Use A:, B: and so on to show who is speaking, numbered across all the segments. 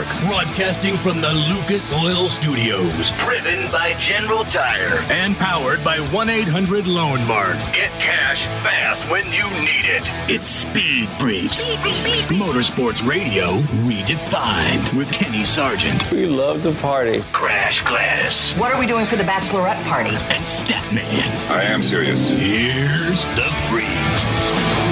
A: broadcasting from the Lucas Oil Studios. Driven by General Tire. And powered by 1-800-LOAN MART. Get cash fast when you need it. It's Speed Freaks. Motorsports Radio redefined with Kenny Sargent.
B: We love to party.
A: Crash Gladys.
C: What are we doing for the bachelorette party?
A: And Statman.
D: I am serious.
A: Here's the Freaks.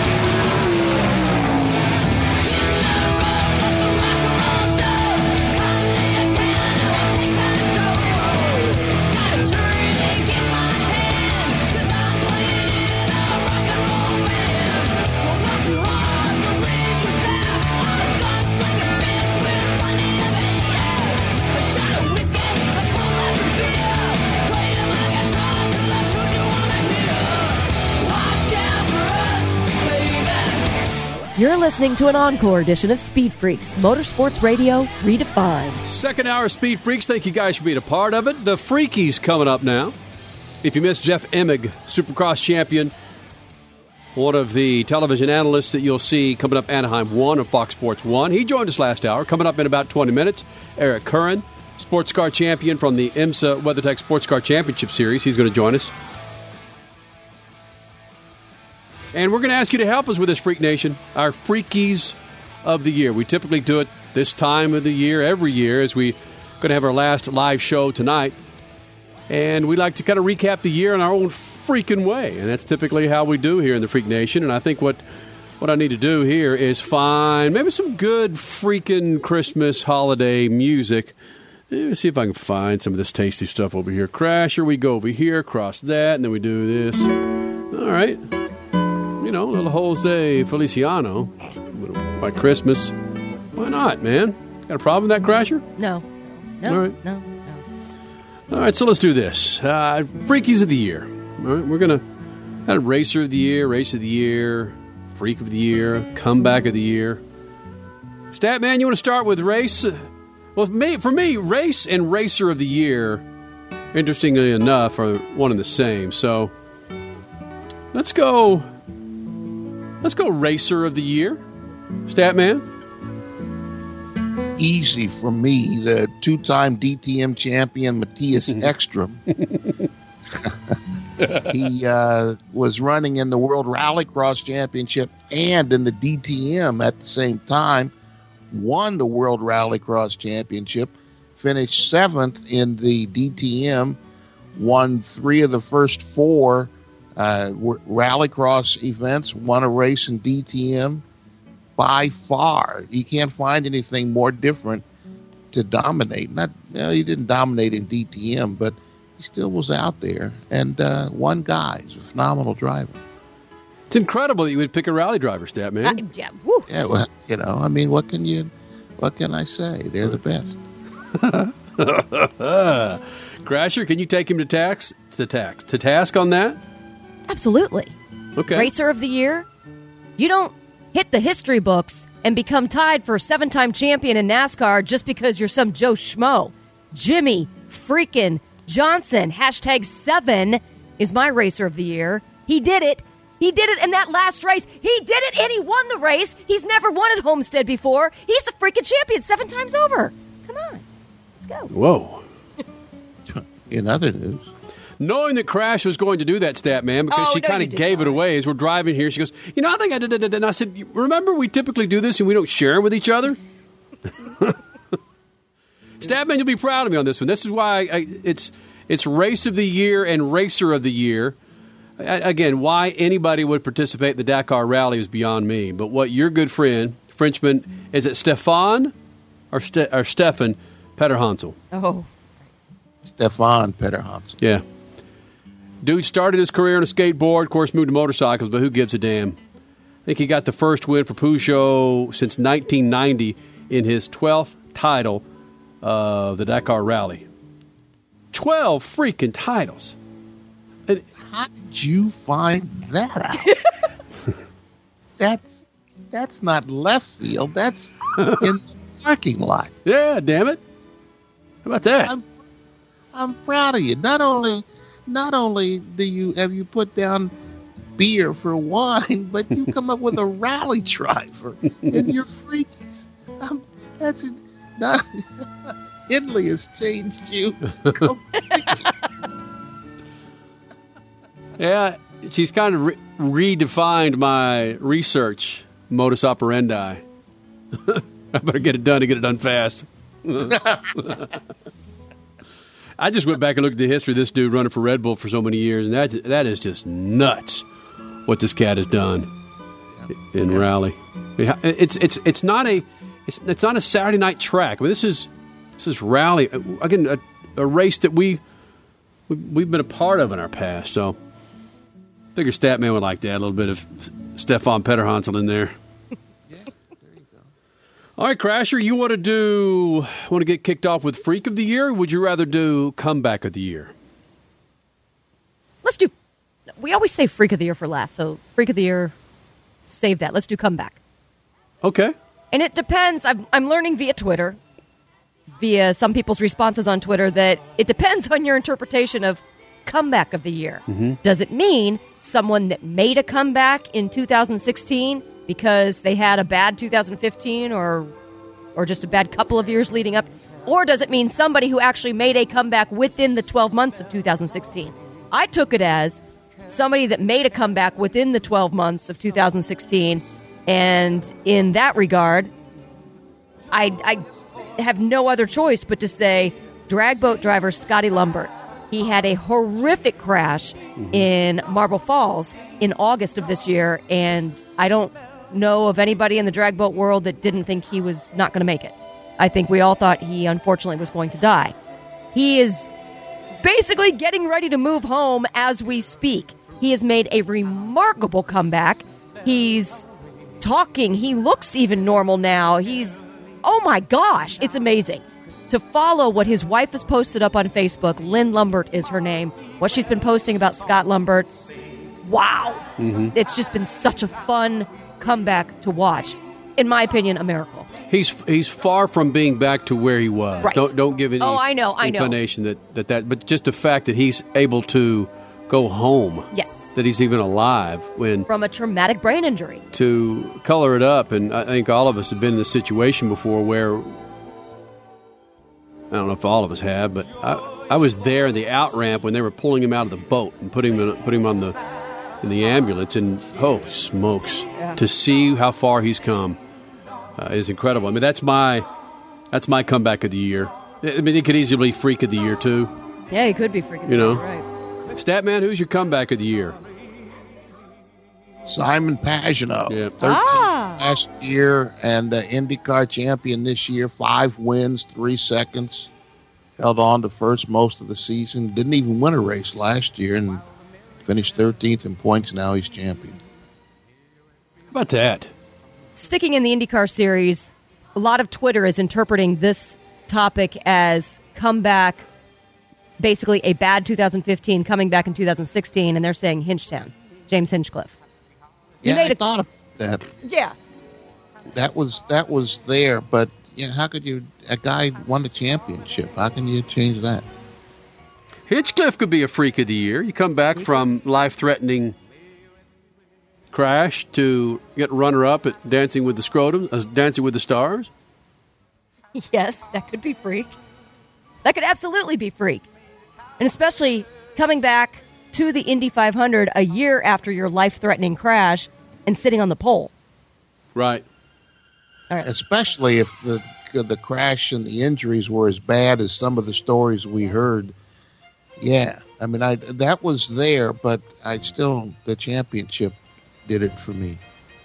E: You're listening to an encore edition of Speed Freaks, Motorsports Radio redefined.
F: Second hour of Speed Freaks. Thank you guys for being a part of it. The Freakies coming up now. If you missed Jeff Emig, Supercross champion, one of the television analysts that you'll see coming up Anaheim 1 of Fox Sports 1. He joined us last hour. Coming up in about 20 minutes, Eric Curran, sports car champion from the IMSA WeatherTech Sports Car Championship Series. He's going to join us. And we're going to ask you to help us with this, Freak Nation, our Freakies of the Year. We typically do it this time of the year, every year, as we're going to have our last live show tonight. And we like to kind of recap the year in our own freaking way. And that's typically how we do here in the Freak Nation. And I think what I need to do here is find maybe some good freaking Christmas holiday music. Let me see if I can find some of this tasty stuff over here. Crasher, we go over here, cross that, and then we do this. All right. You know, little Jose Feliciano, White Christmas. Why not, man? Got a problem with that, Crasher?
E: No.
F: All right.
E: No.
F: All right, so let's do this. Freakies of the Year. All right, we're going to have Racer of the Year, Race of the Year, Freak of the Year, Comeback of the Year. Statman, you want to start with Race? Well, for me, Race and Racer of the Year, interestingly enough, are one and the same. So let's go Racer of the Year. Statman?
G: Easy for me, the two-time DTM champion Matthias Ekstrom. He was running in the World Rallycross Championship and in the DTM at the same time, won the World Rallycross Championship, finished 7th in the DTM, won 3 of the first 4 Rallycross events, won a race in DTM. By far, you can't find anything more different to dominate. He didn't dominate in DTM, but he still was out there and won guy. He's a phenomenal driver.
F: It's incredible that you would pick a rally driver, Statman.
E: Yeah, woo.
G: Yeah, well, I mean, what can I say? They're the best.
F: Crasher, can you take him to task on that?
E: Absolutely.
F: Okay.
E: Racer of the Year. You don't hit the history books and become tied for 7-time champion in NASCAR just because you're some Joe Schmo. Jimmy freaking Johnson, #7 is my Racer of the Year. He did it. He did it in that last race. He did it and he won the race. He's never won at Homestead before. He's the freaking champion 7 times over. Come on. Let's go.
F: Whoa.
G: In other news.
F: Knowing that Crash was going to do that, Statman, because she kind of gave it away as we're driving here. She goes, I think I did it. And I said, remember, we typically do this and we don't share with each other? Statman, you'll be proud of me on this one. This is why it's Race of the Year and Racer of the Year. Again, why anybody would participate in the Dakar Rally is beyond me. But what your good friend, Frenchman, is it Stefan or Stefan Petterhansel?
E: Oh.
G: Stefan Petterhansel.
F: Yeah. Dude started his career on a skateboard, of course, moved to motorcycles, but who gives a damn? I think he got the first win for Peugeot since 1990 in his 12th title of the Dakar Rally. 12 freaking titles. And
G: how did you find that out? That's not left field. That's in the parking lot.
F: Yeah, damn it. How about that?
G: I'm proud of you. Not only have you put down beer for wine, but you come up with a rally driver and you're freakies. No, Hindley has changed you.
F: Yeah, she's kind of redefined my research modus operandi. I better get it done and get it done fast. I just went back and looked at the history of this dude running for Red Bull for so many years, and that is just nuts what this cat has done in Raleigh. It's not a Saturday night track. I mean, this is Raleigh again, a race that we've been a part of in our past. So, I figure Statman would like to add a little bit of Stefan Petterhansel in there.
G: Yeah, there you go.
F: All right, Crasher, you want to get kicked off with Freak of the Year, or would you rather do Comeback of the Year?
E: Let's do. We always say Freak of the Year for last, so Freak of the Year, save that. Let's do Comeback.
F: Okay.
E: And it depends. I'm learning via Twitter, via some people's responses on Twitter, that it depends on your interpretation of Comeback of the Year. Mm-hmm. Does it mean someone that made a comeback in 2016 because they had a bad 2015 or just a bad couple of years leading up? Or does it mean somebody who actually made a comeback within the 12 months of 2016? I took it as somebody that made a comeback within the 12 months of 2016. And in that regard, I have no other choice but to say drag boat driver Scotty Lumbert. He had a horrific crash in Marble Falls in August of this year, and I don't know of anybody in the drag boat world that didn't think he was not going to make it. I think we all thought he unfortunately was going to die. He is basically getting ready to move home as we speak. He has made a remarkable comeback. He's talking. He looks even normal now. Oh my gosh, it's amazing. To follow what his wife has posted up on Facebook, Lynn Lumbert is her name, what she's been posting about Scott Lumbert, wow. Mm-hmm. It's just been such a fun comeback to watch. In my opinion, a miracle.
F: He's far from being back to where he was.
E: Right.
F: Don't give any inclination that, but just the fact that he's able to go home.
E: Yes.
F: That he's even alive
E: from a traumatic brain injury.
F: To color it up, and I think all of us have been in this situation before where, I don't know if all of us have, but I was there in the out ramp when they were pulling him out of the boat and putting him on in the ambulance, and holy smokes, to see how far he's come is incredible. I mean, that's my comeback of the year. I mean, it could easily be Freak of the Year too.
E: Yeah, he could be Freak of the Year, right?
F: Statman, who's your comeback of the year?
G: Simon Pagenaud,
F: yeah.
G: 13th last year and the IndyCar champion this year. 5 wins, 3 seconds. Held on to first most of the season. Didn't even win a race last year and finished 13th in points. Now he's champion.
F: How about that?
E: Sticking in the IndyCar series, a lot of Twitter is interpreting this topic as comeback, basically a bad 2015 coming back in 2016, and they're saying Hinchtown, James Hinchcliffe.
G: Yeah, I thought of that.
E: Yeah.
G: That was there, but how could a guy won the championship? How can you change that?
F: Hinchcliffe could be a Freak of the Year. You come back from life-threatening crash to get runner-up at Dancing with the Stars.
E: Yes, that could be Freak. That could absolutely be Freak. And especially coming back to the Indy 500 a year after your life-threatening crash and sitting on the pole.
F: Right.
E: All right.
G: Especially if the crash and the injuries were as bad as some of the stories we heard. Yeah. I mean, that was there, but the championship did it for me.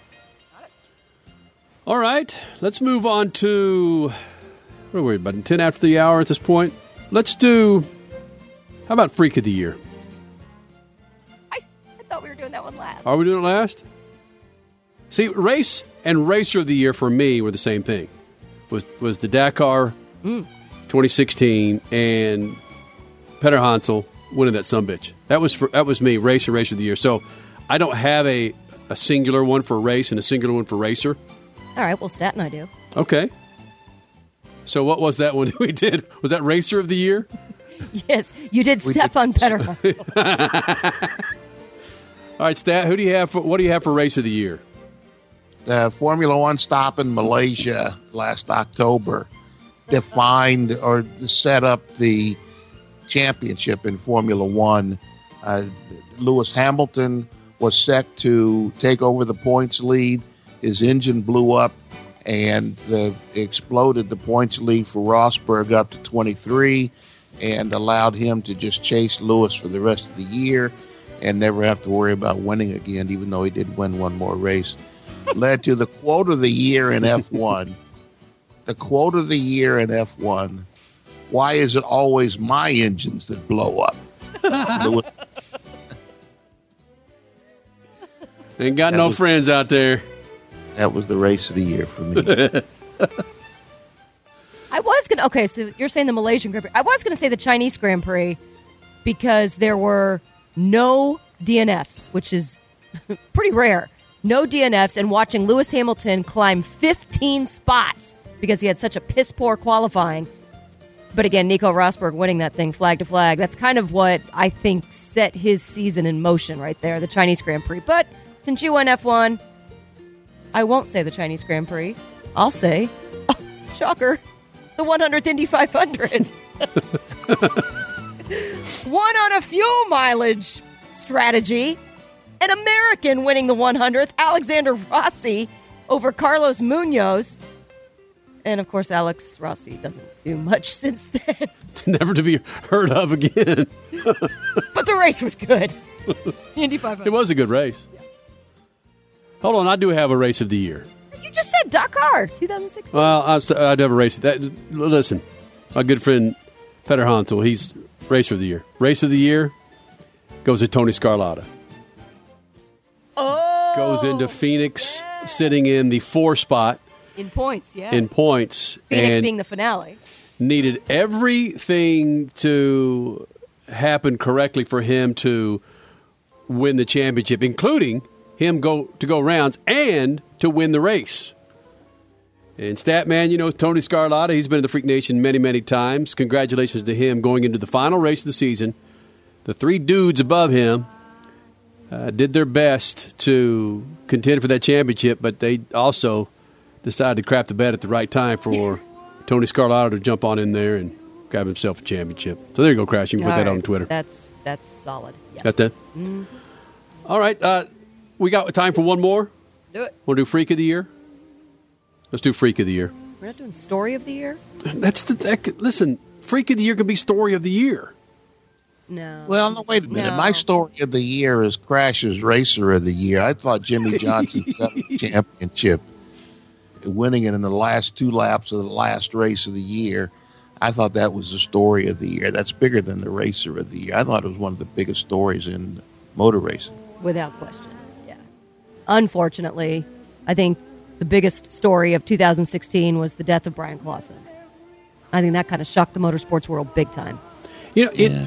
F: All right. Let's move on to, what are we, about 10 after the hour at this point? Let's do, how about Freak of the Year?
E: I thought we were doing that one last.
F: Are we doing it last? See, race and racer of the year for me were the same thing. Was the Dakar 2016 and Petterhansel winning that sumbitch. That was me, racer of the year. So I don't have a singular one for race and a singular one for racer.
E: All right, well, Stat and I do.
F: Okay. So what was that one we did? Was that racer of the year?
E: Yes, you did Stefan Petterhansel.
F: All right, Stat, what do you have for race of the year?
G: The Formula One stop in Malaysia last October. defined or set up the championship in Formula One. Lewis Hamilton was set to take over the points lead. His engine blew up and exploded the points lead for Rosberg up to 23 and allowed him to just chase Lewis for the rest of the year and never have to worry about winning again, even though he did win one more race. Led to the quote of the year in F1. The quote of the year in F1. Why is it always my engines that blow up?
F: Ain't got no friends out there.
G: That was the race of the year for me.
E: I was going to... Okay, so you're saying the Malaysian Grand Prix. I was going to say the Chinese Grand Prix because there were no DNFs, which is pretty rare. No DNFs, and watching Lewis Hamilton climb 15 spots because he had such a piss-poor qualifying. But again, Nico Rosberg winning that thing flag to flag, that's kind of what I think set his season in motion right there, the Chinese Grand Prix. But since you went F1, I won't say the Chinese Grand Prix. I'll say, shocker, the 100th Indy 500. One on a fuel mileage strategy. An American winning the 100th, Alexander Rossi over Carlos Munoz. And, of course, Alex Rossi doesn't do much since then.
F: It's never to be heard of again.
E: But the race was good. Indy 500.
F: It was a good race. Yeah. Hold on, I do have a race of the year.
E: You just said Dakar, 2016.
F: Well, I'd have a race. Listen, my good friend Peter Hansel, he's racer of the year. Race of the year goes to Tony Scarlata.
E: Oh!
F: Goes into Phoenix, sitting in the 4 spot.
E: In points, yeah.
F: In points.
E: Phoenix
F: and
E: being the finale.
F: Needed everything to happen correctly for him to win the championship, including him to go rounds and to win the race. And Statman, Tony Scarlata, he's been in the Freak Nation many, many times. Congratulations to him going into the final race of the season. The 3 dudes above him did their best to contend for that championship, but they also decided to crap the bed at the right time for Tony Scarlata to jump on in there and grab himself a championship. So there you go, Crash. You can put that on Twitter.
E: That's solid. Yes.
F: Got that? Mm. All right. We got time for one more?
E: Do it.
F: Want to do Freak of the Year? Let's do Freak of the Year.
E: We're not doing Story of the Year?
F: Listen, Freak of the Year could be Story of the Year.
E: No.
G: Well, no, wait a minute.
E: No.
G: My Story of the Year is Crash's Racer of the Year. I thought Jimmy Johnson set the championship, winning it in the last 2 laps of the last race of the year. I thought that was the Story of the Year. That's bigger than the Racer of the Year. I thought it was one of the biggest stories in motor racing.
E: Without question, yeah. Unfortunately, I think the biggest story of 2016 was the death of Brian Clausen. I think that kind of shocked the motorsports world big time.
F: I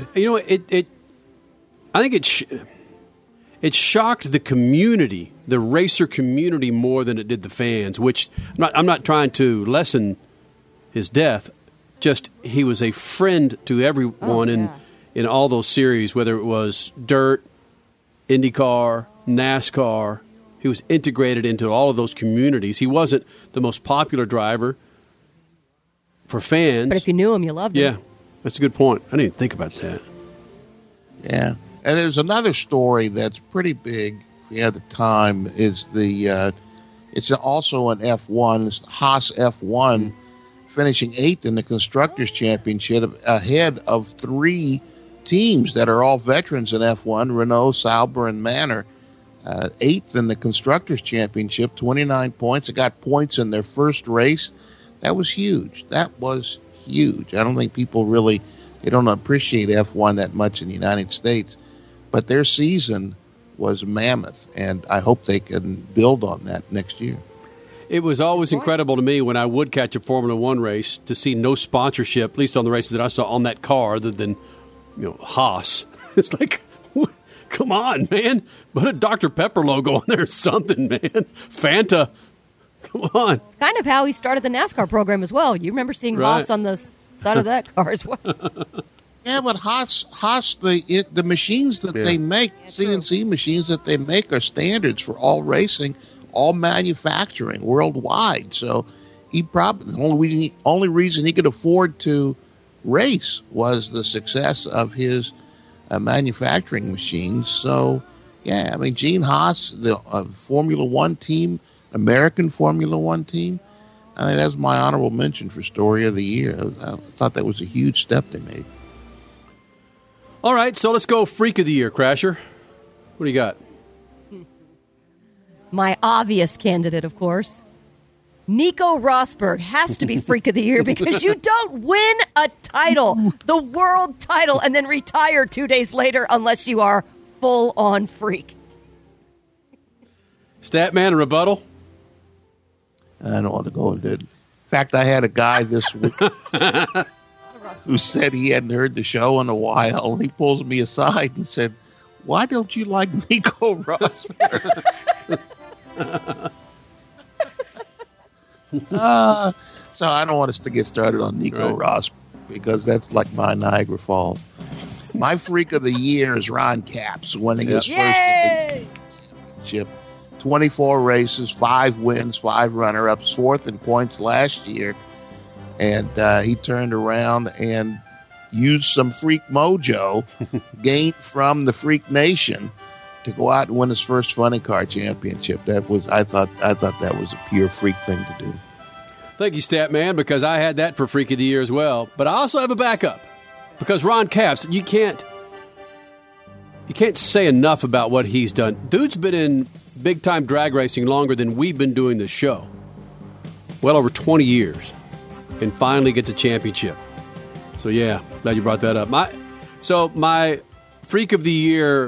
F: think it shocked the community, the racer community, more than it did the fans. Which I'm not trying to lessen his death. Just he was a friend to everyone in all those series, whether it was dirt, IndyCar, NASCAR. He was integrated into all of those communities. He wasn't the most popular driver for fans.
E: But if you knew him, you loved him.
F: Yeah, that's a good point. I didn't even think about that.
G: Yeah. And there's another story that's pretty big if you had the time, is it's also an F1. It's Haas F1 finishing 8th in the Constructors' Championship ahead of 3 teams that are all veterans in F1, Renault, Sauber, and Manor. 8th in the Constructors' Championship, 29 points. They got points in their first race. That was huge. That was huge. I don't think people they don't appreciate F1 that much in the United States. But their season was mammoth, and I hope they can build on that next year.
F: It was always incredible to me when I would catch a Formula One race to see no sponsorship, at least on the races that I saw on that car, other than Haas. It's like, come on, man. Put a Dr. Pepper logo on there or something, man. Fanta. Come on.
E: It's kind of how he started the NASCAR program as well. You remember seeing Haas on the side of that car as well.
G: Yeah, but Haas, the machines that they make, CNC machines that they make, are standards for all racing, all manufacturing worldwide. So he probably the only reason he could afford to race was the success of his manufacturing machines. So, yeah, I mean, Gene Haas, the Formula One team, American Formula One team, I think that's my honorable mention for Story of the Year. I thought that was a huge step they made.
F: All right, so let's go Freak of the Year, Crasher. What do you got?
E: My obvious candidate, of course. Nico Rosberg has to be Freak of the Year because you don't win a title, the world title, and then retire 2 days later unless you are full-on freak.
F: Statman, a rebuttal?
G: I don't want to go into it. In fact, I had a guy this week who said he hadn't heard the show in a while. He pulls me aside and said, "Why don't you like Nico Rosberg?" So I don't want us to get started on Nico Rosberg because that's like my Niagara Falls. My Freak of the Year is Ron Capps winning his first championship. 24 races, 5 wins, 5 runner-ups, 4th in points last year. And he turned around and used some freak mojo gained from the Freak Nation to go out and win his first funny car championship. I thought that was a pure freak thing to do.
F: Thank you, Statman, because I had that for Freak of the Year as well. But I also have a backup because Ron Capps, you can't say enough about what he's done. Dude's been in big-time drag racing longer than we've been doing this show. Well over 20 years. And finally gets a championship. So, yeah, glad you brought that up. My Freak of the Year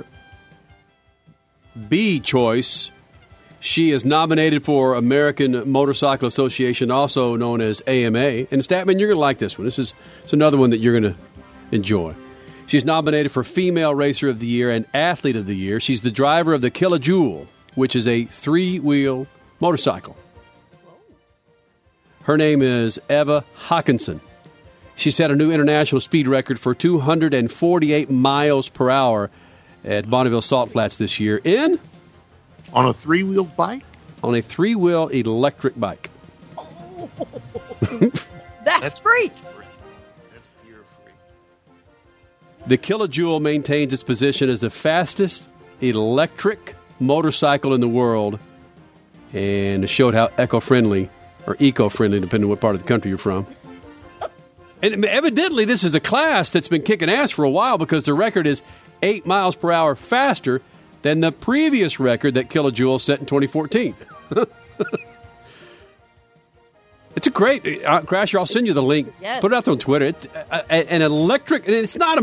F: B choice, she is nominated for American Motorcycle Association, also known as AMA. And, Statman, you're going to like this one. It's another one that you're going to enjoy. She's nominated for Female Racer of the Year and Athlete of the Year. She's the driver of the Kilojoule, which is a 3-wheel motorcycle. Her name is Eva Hawkinson. She set a new international speed record for 248 miles per hour at Bonneville Salt Flats this year
G: on a 3-wheel bike?
F: On a 3-wheel electric bike.
E: Oh. That's free.
G: That's pure free.
F: The Kilojoule maintains its position as the fastest electric motorcycle in the world and showed how eco-friendly, depending on what part of the country you're from. And evidently, this is a class that's been kicking ass for a while because the record is 8 miles per hour faster than the previous record that Kilojoule set in 2014. It's a great Crasher. I'll send you the link.
E: Yes. Put
F: it out there on Twitter. It's an electric. It's not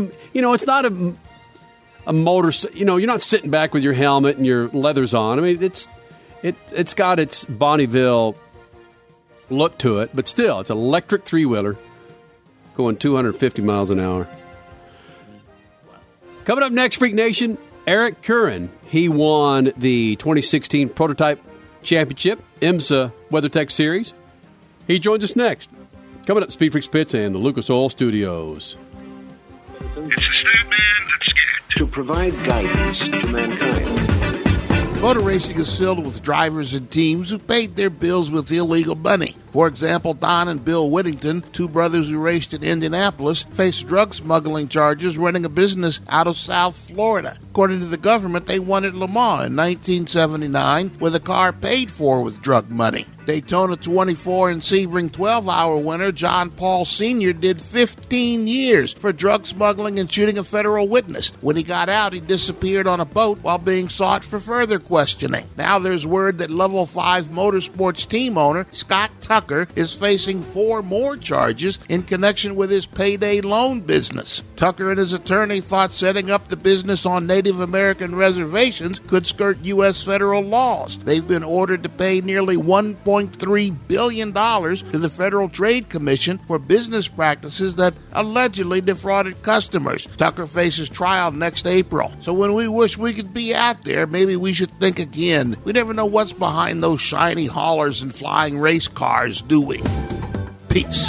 F: a motor. You're not sitting back with your helmet and your leathers on. I mean, it's got its Bonneville look to it, but still, it's an electric 3-wheeler going 250 miles an hour. Coming up next, Freak Nation, Eric Curran. He won the 2016 Prototype Championship, IMSA WeatherTech Series. He joins us next. Coming up, Speed Freaks Pits and the Lucas Oil Studios.
B: It's the Statman that's scared to provide guidance to mankind.
G: Motor racing is filled with drivers and teams who paid their bills with illegal money. For example, Don and Bill Whittington, 2 brothers who raced in Indianapolis, faced drug smuggling charges running a business out of South Florida. According to the government, they won at Le Mans in 1979 with a car paid for with drug money. Daytona 24 and Sebring 12-hour winner John Paul Sr. did 15 years for drug smuggling and shooting a federal witness. When he got out, he disappeared on a boat while being sought for further questioning. Now there's word that Level 5 Motorsports team owner Scott Tucker is facing 4 more charges in connection with his payday loan business. Tucker and his attorney thought setting up the business on Native American reservations could skirt U.S. federal laws. They've been ordered to pay nearly $1.3 billion to the Federal Trade Commission for business practices that allegedly defrauded customers. Tucker faces trial next April. So when we wish we could be out there, maybe we should think again. We never know what's behind those shiny haulers and flying race cars, do we? Peace.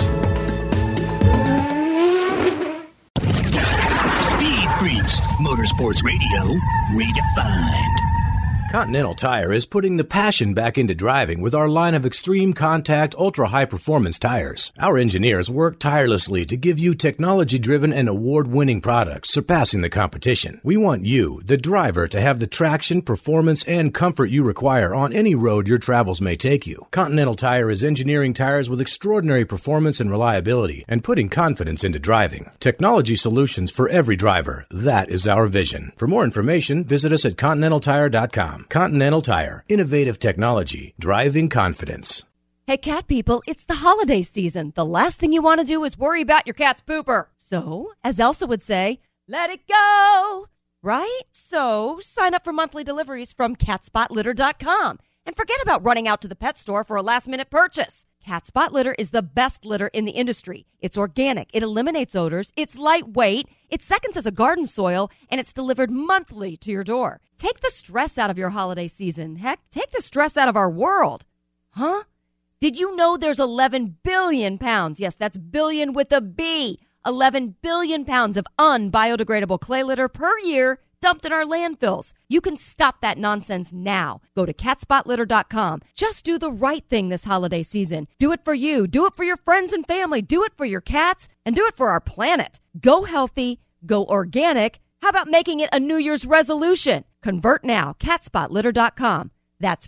A: Speed Freaks, Motorsports Radio, redefined.
D: Continental Tire is putting the passion back into driving with our line of extreme contact, ultra-high performance tires. Our engineers work tirelessly to give you technology-driven and award-winning products, surpassing the competition. We want you, the driver, to have the traction, performance, and comfort you require on any road your travels may take you. Continental Tire is engineering tires with extraordinary performance and reliability and putting confidence into driving. Technology solutions for every driver. That is our vision. For more information, visit us at ContinentalTire.com. Continental Tire. Innovative technology. Driving confidence.
E: Hey, cat people, it's the holiday season. The last thing you want to do is worry about your cat's pooper. So, as Elsa would say, let it go. Right? So, sign up for monthly deliveries from CatSpotLitter.com. And forget about running out to the pet store for a last-minute purchase. Cat Spot Litter is the best litter in the industry. It's organic, it eliminates odors, it's lightweight, it seconds as a garden soil, and it's delivered monthly to your door. Take the stress out of your holiday season. Heck, take the stress out of our world. Huh? Did you know there's 11 billion pounds, yes, that's billion with a B, 11 billion pounds of unbiodegradable clay litter per year dumped in our landfills? You can stop that nonsense now. Go to CatSpotLitter.com. Just do the right thing this holiday season. Do it for you. Do it for your friends and family. Do it for your cats. And do it for our planet. Go healthy. Go organic. How about making it a New Year's resolution? Convert now. CatSpotLitter.com. That's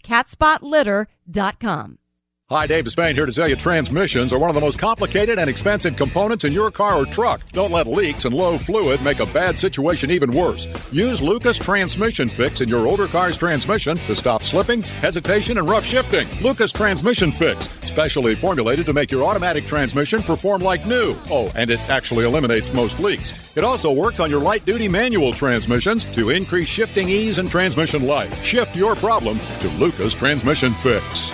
E: CatSpotLitter.com.
H: Hi, Dave Despain here to tell you transmissions are one of the most complicated and expensive components in your car or truck. Don't let leaks and low fluid make a bad situation even worse. Use Lucas Transmission Fix in your older car's transmission to stop slipping, hesitation, and rough shifting. Lucas Transmission Fix, specially formulated to make your automatic transmission perform like new. Oh, and it actually eliminates most leaks. It also works on your light-duty manual transmissions to increase shifting ease and transmission life. Shift your problem to Lucas Transmission Fix.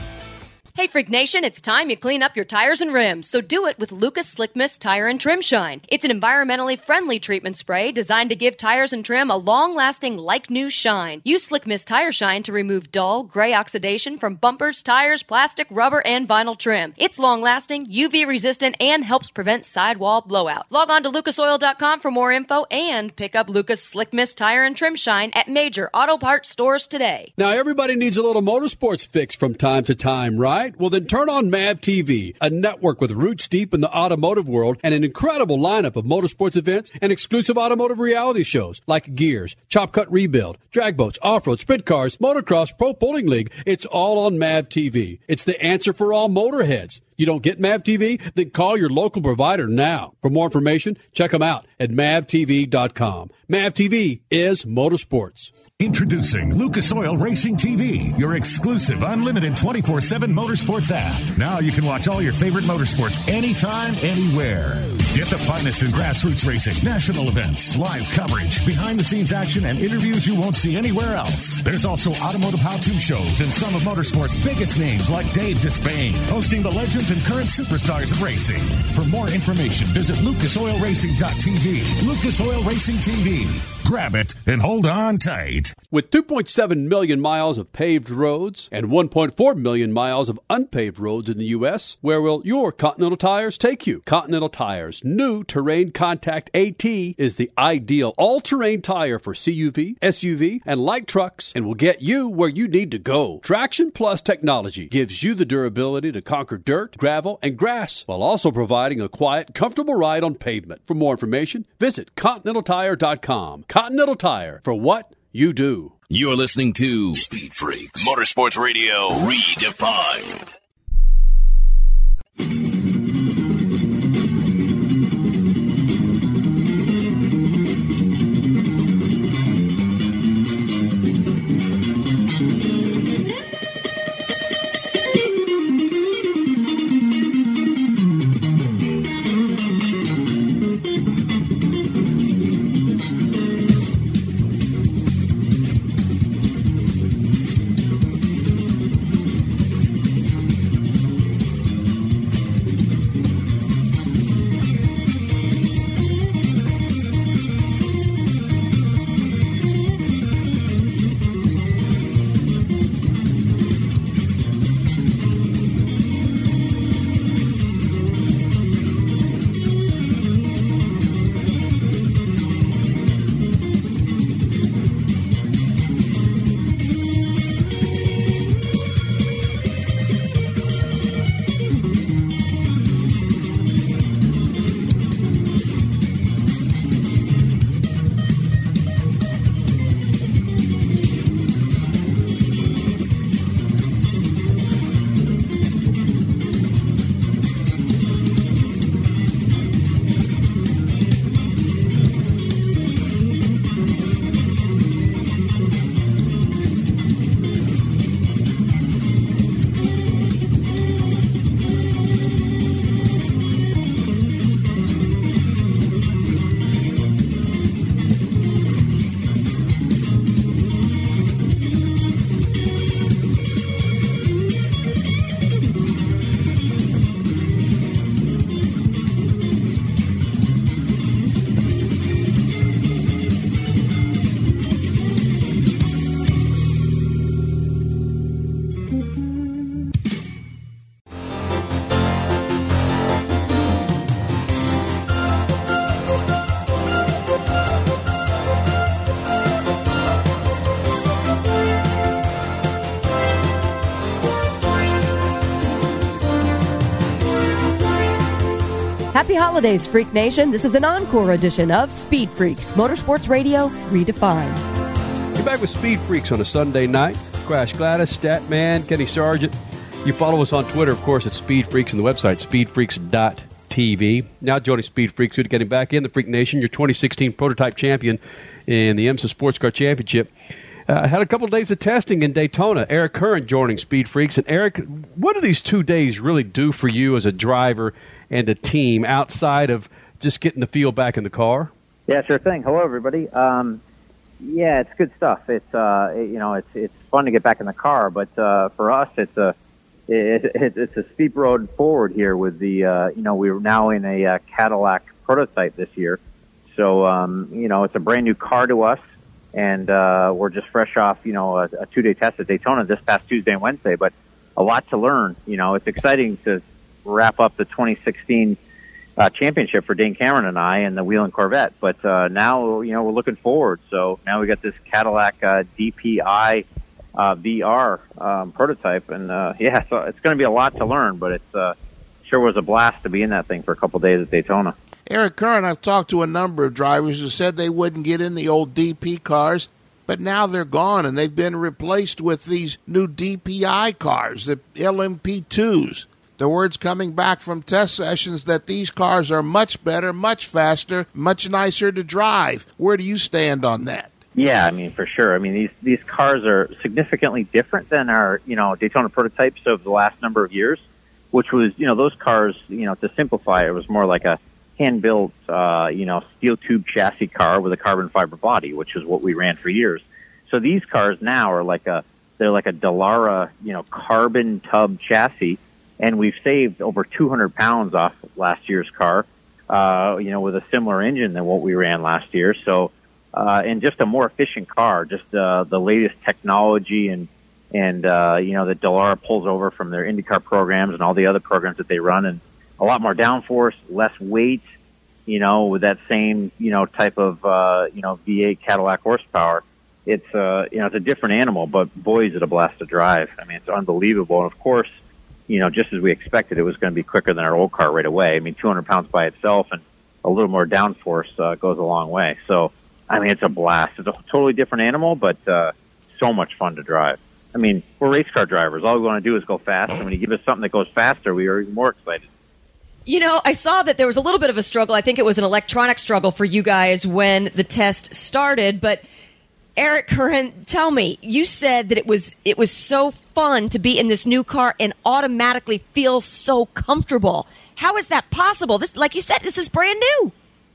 E: Hey, Freak Nation, it's time you clean up your tires and rims, so do it with Lucas Slick Mist Tire and Trim Shine. It's an environmentally friendly treatment spray designed to give tires and trim a long-lasting, like-new shine. Use Slick Mist Tire Shine to remove dull, gray oxidation from bumpers, tires, plastic, rubber, and vinyl trim. It's long-lasting, UV-resistant, and helps prevent sidewall blowout. Log on to lucasoil.com for more info and pick up Lucas Slick Mist Tire and Trim Shine at major auto parts stores today.
F: Now, everybody needs a little motorsports fix from time to time, right? Well, then turn on MAV TV, a network with roots deep in the automotive world and an incredible lineup of motorsports events and exclusive automotive reality shows like Gears, Chop Cut Rebuild, drag boats, off-road, sprint cars, motocross, pro bowling league. It's all on MAV TV. It's the answer for all motorheads. You don't get MAV TV? Then call your local provider now. For more information, check them out at mavtv.com. MAV TV is motorsports.
I: Introducing Lucas Oil Racing TV, your exclusive unlimited 24/7 motorsports app. Now you can watch all your favorite motorsports anytime, anywhere. Get the finest in grassroots racing, national events, live coverage, behind-the-scenes action, and interviews you won't see anywhere else. There's also automotive how-to shows and some of motorsports' biggest names like Dave Despain, hosting the legends and current superstars of racing. For more information, visit lucasoilracing.tv. Lucas Oil Racing TV. Grab it and hold on tight.
F: With 2.7 million miles of paved roads and 1.4 million miles of unpaved roads in the U.S., where will your Continental Tires take you? Continental Tires' new Terrain Contact AT is the ideal all-terrain tire for CUV, SUV, and light trucks and will get you where you need to go. Traction Plus technology gives you the durability to conquer dirt, gravel, and grass while also providing a quiet, comfortable ride on pavement. For more information, visit ContinentalTire.com. Continental Tire, for what you do.
A: You're listening to Speed Freaks Motorsports Radio Redefined.
E: Happy holidays, Freak Nation. This is an encore edition of Speed Freaks, Motorsports Radio Redefined.
F: You're back with Speed Freaks on a Sunday night. Crash Gladys, Statman, Kenny Sargent. You follow us on Twitter, of course, at Speed Freaks, and the website, speedfreaks.tv. Now joining Speed Freaks, who's getting back in the Freak Nation, your 2016 prototype champion in the IMSA Sports Car Championship. Had a couple of days of testing in Daytona. Eric Curran joining Speed Freaks. And Eric, what do these 2 days really do for you as a driver and a team outside of just getting the feel back in the car?
J: Yeah, sure thing. Hello, everybody. Yeah, it's good stuff. It's it's fun to get back in the car, but for us, it's a steep road forward here with the we're now in a Cadillac prototype this year, so it's a brand new car to us, and we're just fresh off a 2-day test at Daytona this past Tuesday and Wednesday, but a lot to learn. It's exciting to wrap up the 2016 championship for Dane Cameron and I and the Whelen Corvette. But now, we're looking forward. So now we got this Cadillac DPI VR prototype. And, so it's going to be a lot to learn, but it's sure was a blast to be in that thing for a couple of days at Daytona.
G: Eric Curran, I've talked to a number of drivers who said they wouldn't get in the old DP cars, but now they're gone and they've been replaced with these new DPI cars, the LMP2s. The word's coming back from test sessions that these cars are much better, much faster, much nicer to drive. Where do you stand on that?
J: Yeah, for sure. These cars are significantly different than our, Daytona prototypes of the last number of years, which was, those cars, to simplify it, was more like a hand-built, steel tube chassis car with a carbon fiber body, which is what we ran for years. So these cars now are they're like a Dallara, carbon tub chassis. And we've saved over 200 pounds off last year's car, with a similar engine than what we ran last year. So, and just a more efficient car, just the latest technology and that Dallara pulls over from their IndyCar programs and all the other programs that they run, and a lot more downforce, less weight, with that same, type of, V8 Cadillac horsepower. It's, it's a different animal, but boy, is it a blast to drive. It's unbelievable. And of course, just as we expected, it was going to be quicker than our old car right away. 200 pounds by itself and a little more downforce goes a long way. So, it's a blast. It's a totally different animal, but so much fun to drive. We're race car drivers. All we want to do is go fast, and when you give us something that goes faster, we are even more excited.
E: I saw that there was a little bit of a struggle. I think it was an electronic struggle for you guys when the test started, but Eric Curran, tell me, you said that it was so fun to be in this new car and automatically feel so comfortable. How is that possible? This, like you said, this is brand new.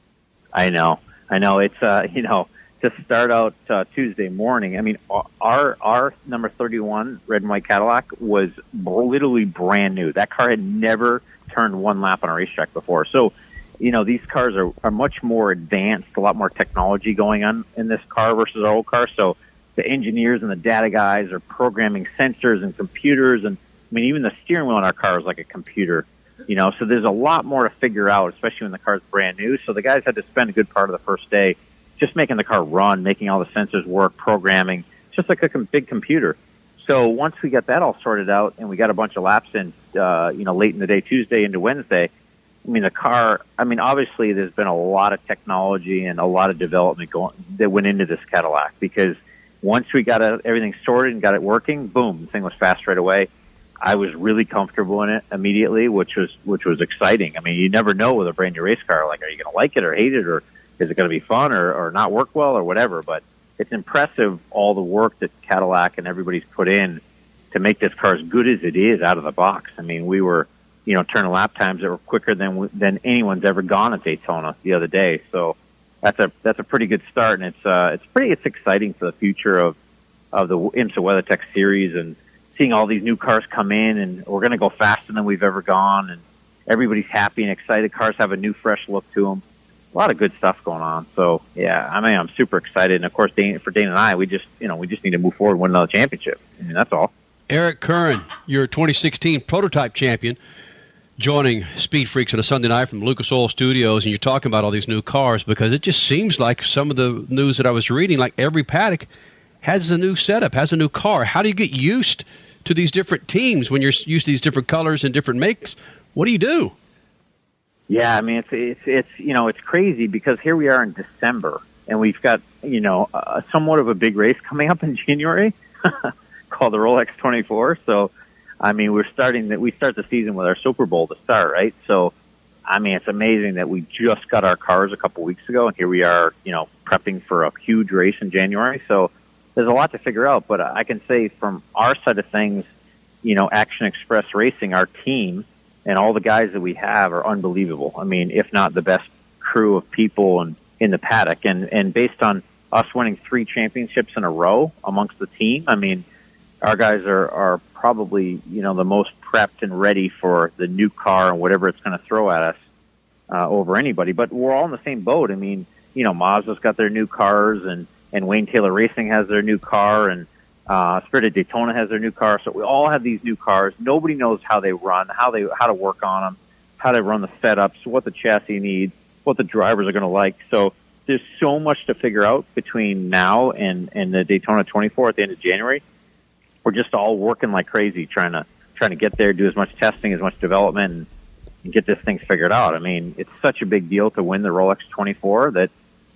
E: I know. It's, to start out Tuesday morning, our number 31 red and white Cadillac was literally brand new. That car had never turned one lap on a racetrack before. So, these cars are much more advanced, a lot more technology going on in this car versus our old car. So the engineers and the data guys are programming sensors and computers. And even the steering wheel in our car is like a computer, so there's a lot more to figure out, especially when the car's brand new. So the guys had to spend a good part of the first day just making the car run, making all the sensors work, programming, just like a big computer. So once we got that all sorted out and we got a bunch of laps in, late in the day, Tuesday into Wednesday, the car, obviously there's been a lot of technology and a lot of development that went into this Cadillac, because once we got everything sorted and got it working, boom, the thing was fast right away. I was really comfortable in it immediately, which was exciting. You never know with a brand new race car, are you going to like it or hate it, or is it going to be fun or not work well or whatever? But it's impressive all the work that Cadillac and everybody's put in to make this car as good as it is out of the box. We were, turning lap times that were quicker than anyone's ever gone at Daytona the other day. So that's a pretty good start, and it's exciting for the future of the IMSA WeatherTech series and seeing all these new cars come in, and we're going to go faster than we've ever gone, and everybody's happy and excited. Cars have a new, fresh look to them. A lot of good stuff going on. So yeah, I'm super excited, and of course, for Dane and I, we just need to move forward and win another championship. That's all. Eric
F: Curran, your 2016 prototype champion, joining Speed Freaks on a Sunday night from Lucas Oil Studios, and you're talking about all these new cars, because it just seems like some of the news that I was reading, like every paddock has a new setup, has a new car. How do you get used to these different teams when you're used to these different colors and different makes? What do you do?
J: Yeah, I mean, it's it's crazy because here we are in December, and we've got, somewhat of a big race coming up in January called the Rolex 24. So, I mean, we start the season with our Super Bowl to start, right? So, I mean, it's amazing that we just got our cars a couple weeks ago, and here we are, prepping for a huge race in January. So there's a lot to figure out, but I can say from our side of things, Action Express Racing, our team, and all the guys that we have are unbelievable. I mean, if not the best crew of people in the paddock. And based on us winning 3 championships in a row amongst the team, I mean, our guys are probably, the most prepped and ready for the new car and whatever it's going to throw at us over anybody. But we're all in the same boat. I mean, Mazda's got their new cars, and Wayne Taylor Racing has their new car, and Spirit of Daytona has their new car. So we all have these new cars. Nobody knows how they run, how to work on them, how to run the setups, what the chassis needs, what the drivers are going to like. So there's so much to figure out between now and the Daytona 24 at the end of January. We're just all working like crazy, trying to get there, do as much testing, as much development, and get this thing figured out. I mean, it's such a big deal to win the Rolex 24 that,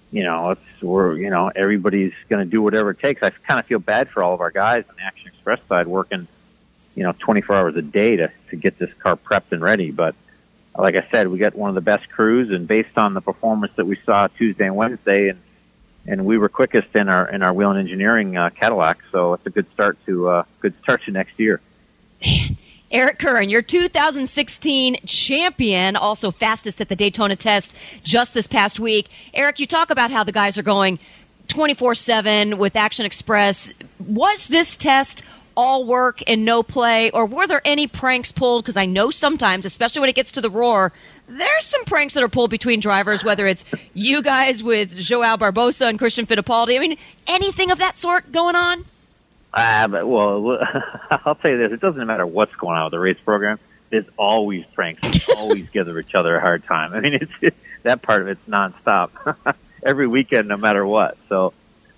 J: everybody's going to do whatever it takes. I kind of feel bad for all of our guys on the Action Express side working, 24 hours a day to get this car prepped and ready. But like I said, we got one of the best crews, and based on the performance that we saw Tuesday and Wednesday, and we were quickest in our Whelen Engineering Cadillac, so it's a good start to next year.
E: Eric Curran, your 2016 champion, also fastest at the Daytona test just this past week. Eric, you talk about how the guys are going 24/7 with Action Express. Was this test all work and no play, or were there any pranks pulled? Because I know sometimes, especially when it gets to the Roar, there's some pranks that are pulled between drivers, whether it's you guys with Joao Barbosa and Christian Fittipaldi. I mean, anything of that sort going on?
J: I'll tell you this. It doesn't matter what's going on with the race program. There's always pranks. We always give each other a hard time. I mean, that part of it's nonstop. Every weekend, no matter what. So,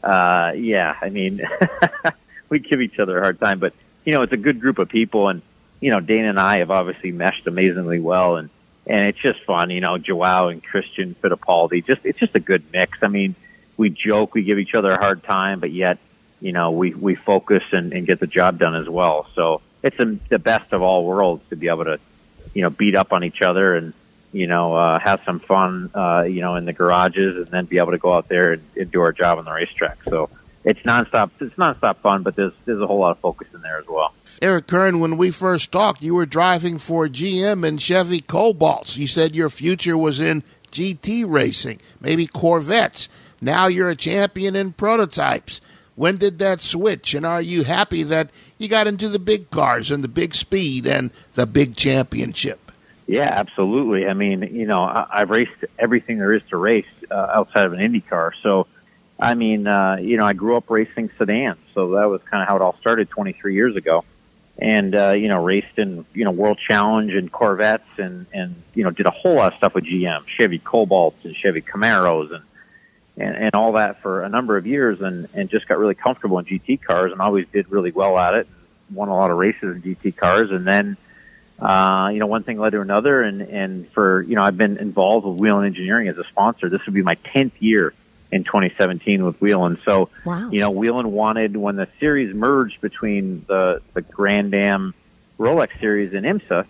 J: I mean, we give each other a hard time. But, it's a good group of people. And, Dana and I have obviously meshed amazingly well. And it's just fun, Joao and Christian Fittipaldi. It's just a good mix. I mean, we joke, we give each other a hard time, but yet, we focus and get the job done as well. So it's the best of all worlds to be able to, beat up on each other and, have some fun, in the garages, and then be able to go out there and do our job on the racetrack. So it's nonstop fun, but there's a whole lot of focus in there as well.
G: Eric Curran, when we first talked, you were driving for GM and Chevy Cobalts. You said your future was in GT racing, maybe Corvettes. Now you're a champion in prototypes. When did that switch, and are you happy that you got into the big cars and the big speed and the big championship?
J: Yeah, absolutely. I mean, I've raced everything there is to race outside of an Indy car. So, I mean, I grew up racing sedans, so that was kind of how it all started 23 years ago. And, raced in, World Challenge and Corvettes and did a whole lot of stuff with GM, Chevy Cobalts and Chevy Camaros and all that for a number of years, and just got really comfortable in GT cars and always did really well at it. Won a lot of races in GT cars, and then, one thing led to another, and for, I've been involved with Whelen Engineering as a sponsor. This would be my 10th year in 2017 with Whelen. So,
E: wow.
J: Whelen wanted, when the series merged between the Grand Am Rolex series and IMSA,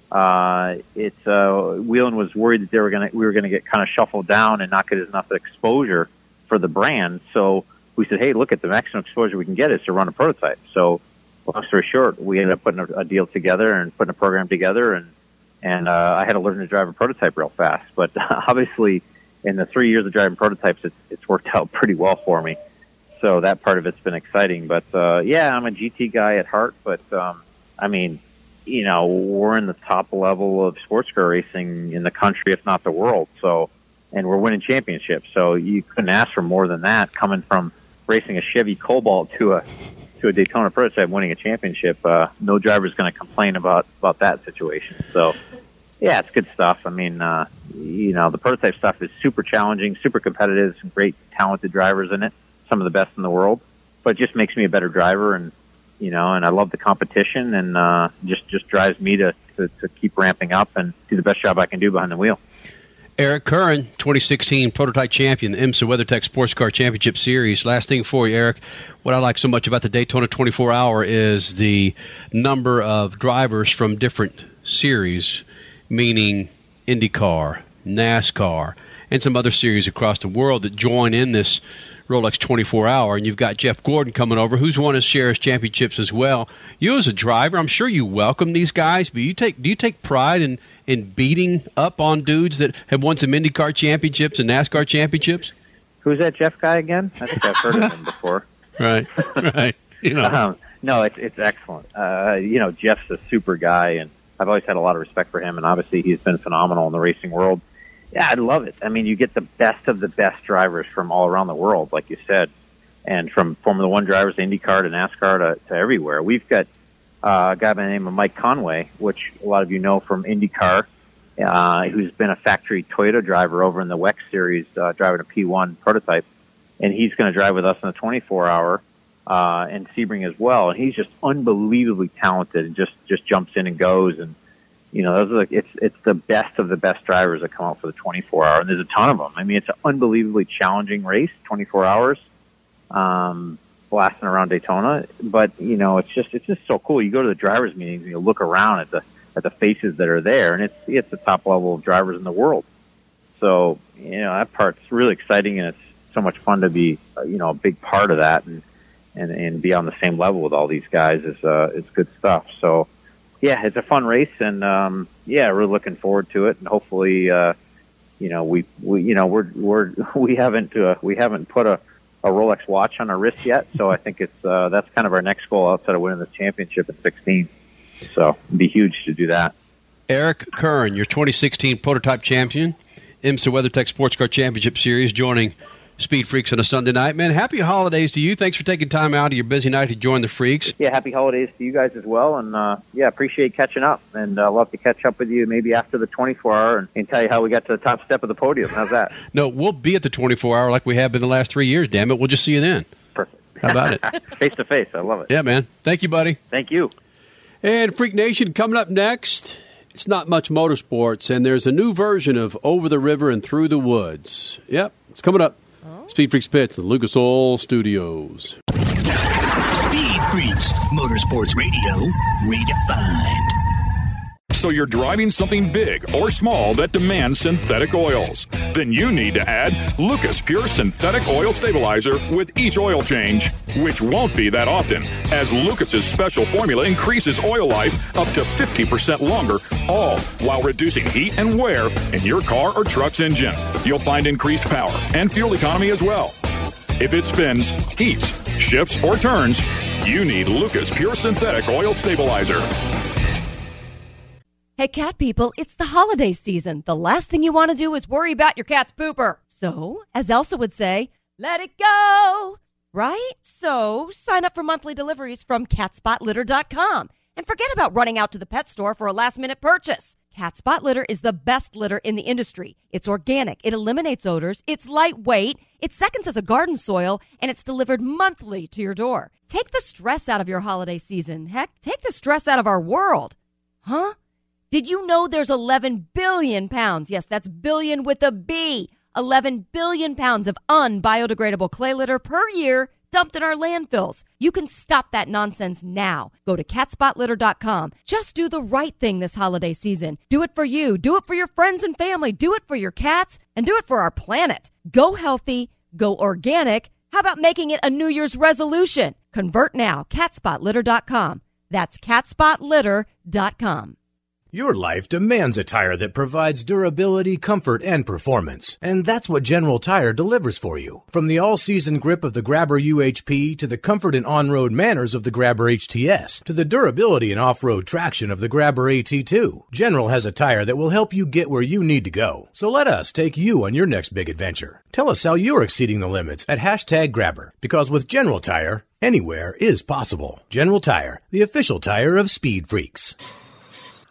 J: Whelen was worried that we were gonna get kind of shuffled down and not get enough exposure for the brand. So we said, hey, look, at the maximum exposure we can get is to run a prototype. So long story short, we ended up putting a deal together and putting a program together, and I had to learn to drive a prototype real fast. But obviously, in the 3 years of driving prototypes, it's worked out pretty well for me. So that part of it's been exciting. But I'm a GT guy at heart. But I mean, we're in the top level of sports car racing in the country, if not the world. So, and we're winning championships. So you couldn't ask for more than that. Coming from racing a Chevy Cobalt to a Daytona prototype, winning a championship, no driver's going to complain about that situation. So, yeah, it's good stuff. I mean, the prototype stuff is super challenging, super competitive, some great talented drivers in it, some of the best in the world. But it just makes me a better driver, and I love the competition, and just drives me to to keep ramping up and do the best job I can do behind the wheel.
F: Eric Curran, 2016 prototype champion, the IMSA WeatherTech Sports Car Championship Series. Last thing for you, Eric. What I like so much about the Daytona 24-hour is the number of drivers from different series, meaning IndyCar, NASCAR, and some other series across the world that join in this Rolex 24-hour. And you've got Jeff Gordon coming over, who's won his share of championships as well. You as a driver, I'm sure you welcome these guys, but do you take pride in beating up on dudes that have won some IndyCar championships and NASCAR championships?
J: Who's that Jeff guy again? I think I've heard of him before.
F: Right.
J: No, it's excellent. Jeff's a super guy, and I've always had a lot of respect for him, and obviously he's been phenomenal in the racing world. Yeah, I love it. I mean, you get the best of the best drivers from all around the world, like you said, and from Formula One drivers to IndyCar to NASCAR to everywhere. We've got a guy by the name of Mike Conway, which a lot of you know from IndyCar, who's been a factory Toyota driver over in the WEC series, driving a P1 prototype, and he's going to drive with us in the 24-hour, and Sebring as well. And he's just unbelievably talented and just jumps in and goes. And, it's the best of the best drivers that come out for the 24-hour. And there's a ton of them. I mean, it's an unbelievably challenging race, 24 hours, blasting around Daytona. But, it's just so cool. You go to the drivers' meetings and you look around at the faces that are there, and it's the top level of drivers in the world. So, that part's really exciting, and it's so much fun to be, a big part of that and be on the same level with all these guys is good stuff. So, yeah, it's a fun race, and we're looking forward to it, and hopefully, we haven't put a Rolex watch on our wrist yet, so I think that's kind of our next goal outside of winning this championship in 2016. So it'd be huge to do that.
F: Eric Curran, your 2016 prototype champion, IMSA WeatherTech Sports Car Championship Series, joining Speed Freaks on a Sunday night. Man, happy holidays to you. Thanks for taking time out of your busy night to join the Freaks.
J: Yeah, happy holidays to you guys as well. And, appreciate catching up. And I'd love to catch up with you maybe after the 24-hour and tell you how we got to the top step of the podium. How's that?
F: No, we'll be at the 24-hour like we have been the last 3 years, damn it. We'll just see you then.
J: Perfect.
F: How about it?
J: Face to face. I love it.
F: Yeah, man. Thank you, buddy.
J: Thank you.
F: And Freak Nation, coming up next, it's Not Much Motorsports, and there's a new version of Over the River and Through the Woods. Yep, it's coming up. Speed Freaks Pits, the Lucas Oil Studios.
A: Speed Freaks, Motorsports Radio, redefined.
H: So you're driving something big or small that demands synthetic oils. Then you need to add Lucas Pure Synthetic Oil Stabilizer with each oil change, which won't be that often, as Lucas's special formula increases oil life up to 50% longer, all while reducing heat and wear in your car or truck's engine. You'll find increased power and fuel economy as well. If it spins, heats, shifts, or turns, you need Lucas Pure Synthetic Oil Stabilizer.
E: Hey, cat people, it's the holiday season. The last thing you want to do is worry about your cat's pooper. So, as Elsa would say, let it go, right? So, sign up for monthly deliveries from CatSpotLitter.com and forget about running out to the pet store for a last-minute purchase. Cat Spot Litter is the best litter in the industry. It's organic, it eliminates odors, it's lightweight, it's seconds as a garden soil, and it's delivered monthly to your door. Take the stress out of your holiday season. Heck, take the stress out of our world. Huh? Did you know there's 11 billion pounds, yes, that's billion with a B, 11 billion pounds of unbiodegradable clay litter per year dumped in our landfills? You can stop that nonsense now. Go to CatSpotLitter.com. Just do the right thing this holiday season. Do it for you. Do it for your friends and family. Do it for your cats. And do it for our planet. Go healthy. Go organic. How about making it a New Year's resolution? Convert now. CatSpotLitter.com. That's CatSpotLitter.com.
D: Your life demands a tire that provides durability, comfort, and performance. And that's what General Tire delivers for you. From the all-season grip of the Grabber UHP to the comfort and on-road manners of the Grabber HTS to the durability and off-road traction of the Grabber AT2, General has a tire that will help you get where you need to go. So let us take you on your next big adventure. Tell us how you're exceeding the limits at #Grabber. Because with General Tire, anywhere is possible. General Tire, the official tire of Speed Freaks.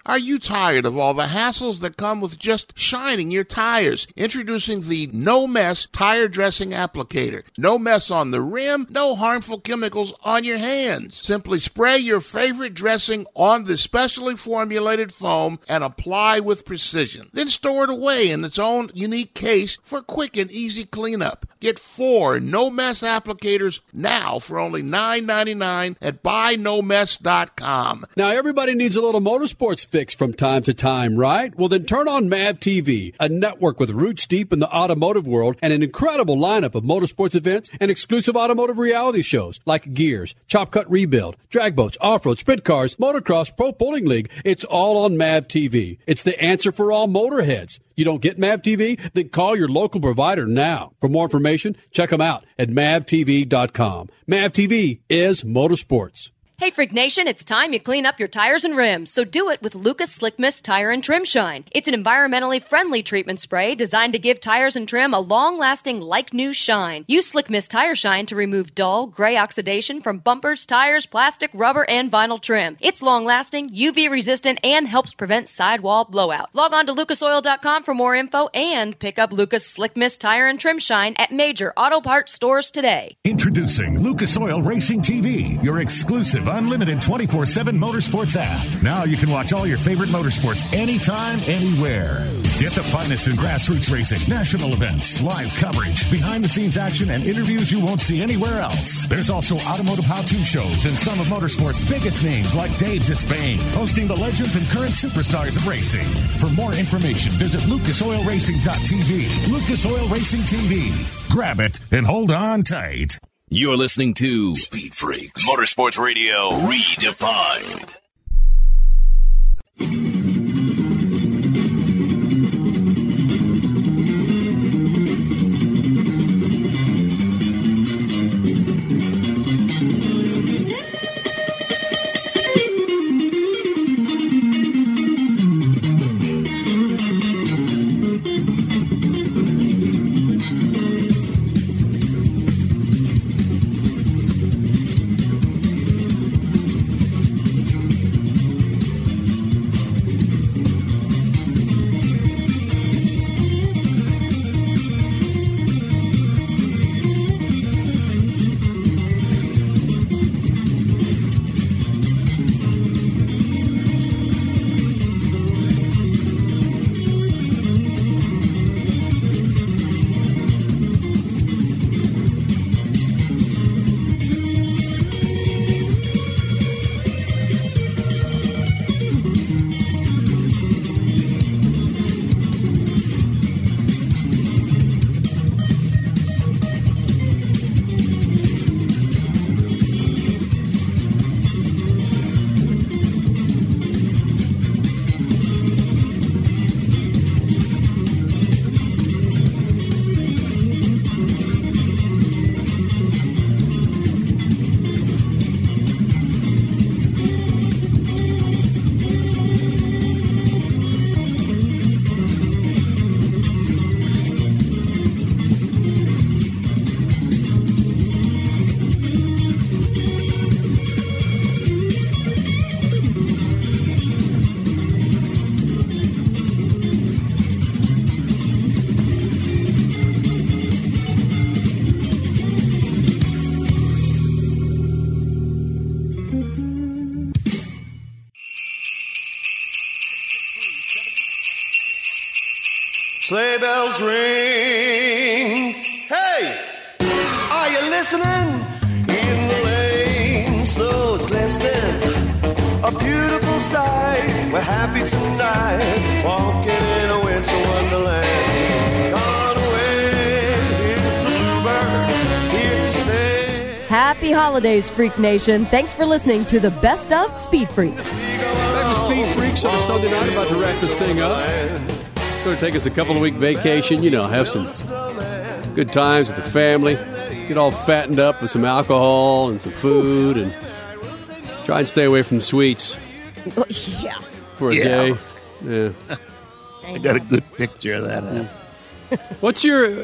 G: Are you tired of all the hassles that come with just shining your tires? Introducing the No Mess Tire Dressing Applicator. No mess on the rim, no harmful chemicals on your hands. Simply spray your favorite dressing on the specially formulated foam and apply with precision. Then store it away in its own unique case for quick and easy cleanup. Get 4 No Mess applicators now for only $9.99 at buynomess.com.
F: Now, everybody needs a little motorsports fix from time to time, right? Well, then turn on MAV TV, a network with roots deep in the automotive world and an incredible lineup of motorsports events and exclusive automotive reality shows like Gears, Chop Cut Rebuild, Drag Boats, Off-Road, Sprint Cars, Motocross, Pro Bowling League. It's all on MAV TV. It's the answer for all motorheads. You don't get MAV TV? Then call your local provider now. For more information, check them out at mavtv.com. MAV TV is motorsports.
E: Hey, Freak Nation, it's time you clean up your tires and rims, so do it with Lucas Slick Mist Tire and Trim Shine. It's an environmentally friendly treatment spray designed to give tires and trim a long-lasting, like-new shine. Use Slick Mist Tire Shine to remove dull, gray oxidation from bumpers, tires, plastic, rubber, and vinyl trim. It's long-lasting, UV-resistant, and helps prevent sidewall blowout. Log on to lucasoil.com for more info and pick up Lucas Slick Mist Tire and Trim Shine at major auto parts stores today.
I: Introducing Lucas Oil Racing TV, your exclusive unlimited 24/7 motorsports app. Now you can watch all your favorite motorsports anytime, anywhere. Get the finest in grassroots racing, national events, live coverage, behind-the-scenes action, and interviews you won't see anywhere else. There's also automotive how-to shows and some of motorsports' biggest names like Dave Despain, hosting the legends and current superstars of racing. For more information, visit lucasoilracing.tv. Lucas Oil Racing TV. Grab it and hold on tight.
A: You're listening to Speed Freaks Motorsports Radio Redefined.
K: Sleigh bells ring. Hey, are you listening? In the lane, snow's glistening. A beautiful sight. We're happy tonight, walking in a winter wonderland. Gone away is the bluebird, here to stay.
E: Happy holidays, Freak Nation. Thanks for listening to the Best of Speed Freaks.
F: Back to Speed Freaks on a Sunday night, about to wrap this thing up. Going to take us a couple of week vacation, have some good times with the family, get all fattened up with some alcohol and some food, and try and stay away from the sweets.
E: Yeah.
F: For a day. Yeah.
G: I got a good picture of that.
F: What's your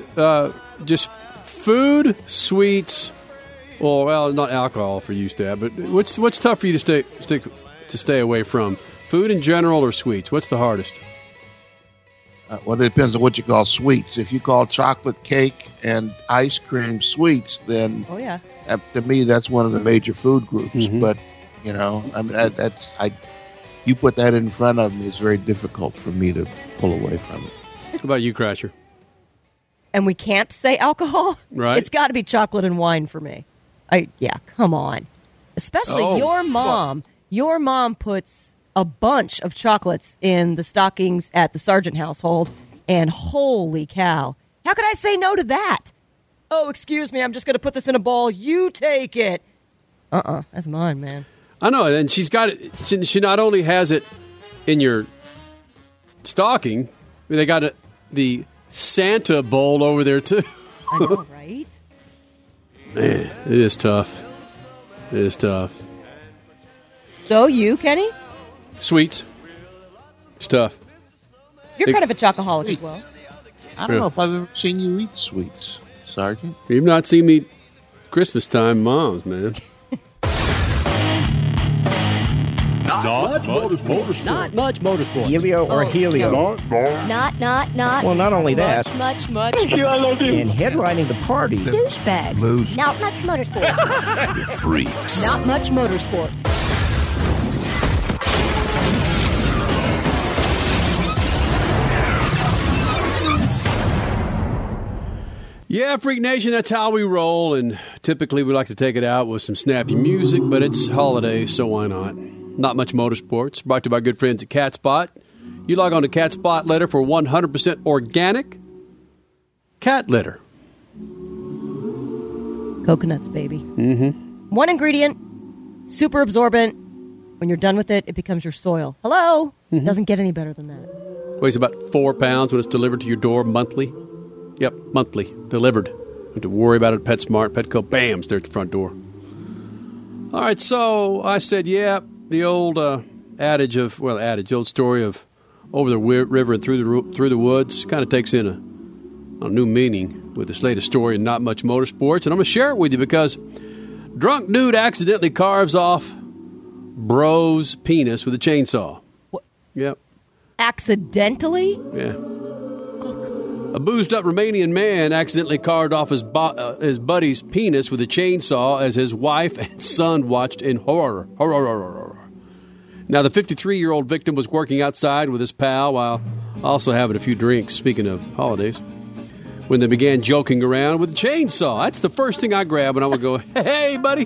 F: just food, sweets, or well, not alcohol for you, Stab, but what's tough for you to stay away from? Food in general or sweets? What's the hardest?
G: Well, it depends on what you call sweets. If you call chocolate cake and ice cream sweets, then to me that's one of the major food groups.
F: Mm-hmm.
G: But I mean, you put that in front of me, it's very difficult for me to pull away from it.
F: What about you, Crasher?
E: And we can't say alcohol?
F: Right.
E: It's got to be chocolate and wine for me. Come on. Especially your mom. Your mom puts a bunch of chocolates in the stockings at the Sargent household, and holy cow. How could I say no to that? Oh, excuse me, I'm just going to put this in a bowl. You take it. That's mine, man.
F: I know, and she's got it. She not only has it in your stocking, they got the Santa bowl over there, too.
E: I know, right?
F: Man, it is tough. It is tough.
E: So you, Kenny?
F: Sweets. It's tough.
E: You're kind of a chocoholic as well.
G: I don't know if I've ever seen you eat sweets, Sergeant.
F: You've not seen me Christmas time moms, man.
A: Not much motorsport.
L: Not much motorsport.
M: Helio or helium?
L: Not.
M: Well, not only that.
L: Much.
M: And headlining the party.
L: Douchebags.
M: Loose.
L: Not much motorsports.
A: The freaks.
E: Not much motorsports.
F: Yeah, Freak Nation, that's how we roll, and typically we like to take it out with some snappy music, but it's holidays, so why not? Not much motorsports, brought to you by good friends at Cat Spot. You log on to Cat Spot Litter for 100% organic cat litter.
E: Coconuts, baby.
F: Mm-hmm.
E: One ingredient, super absorbent. When you're done with it, it becomes your soil. Hello?
F: Mm-hmm.
E: Doesn't get any better than that.
F: Weighs about 4 pounds when it's delivered to your door monthly. Yep, monthly. Delivered. Don't worry about it at PetSmart, Petco. Bam, it's there at the front door. All right, so I said, the old old story of over the river and through the woods kind of takes in a new meaning with this latest story and Not Much Motorsports. And I'm going to share it with you because drunk dude accidentally carves off bro's penis with a chainsaw.
E: What?
F: Yep.
E: Accidentally?
F: Yeah. A boozed-up Romanian man accidentally carved off his buddy's penis with a chainsaw as his wife and son watched in horror. Now, the 53-year-old victim was working outside with his pal while also having a few drinks, speaking of holidays, when they began joking around with a chainsaw. That's the first thing I grab when I would go, hey, buddy.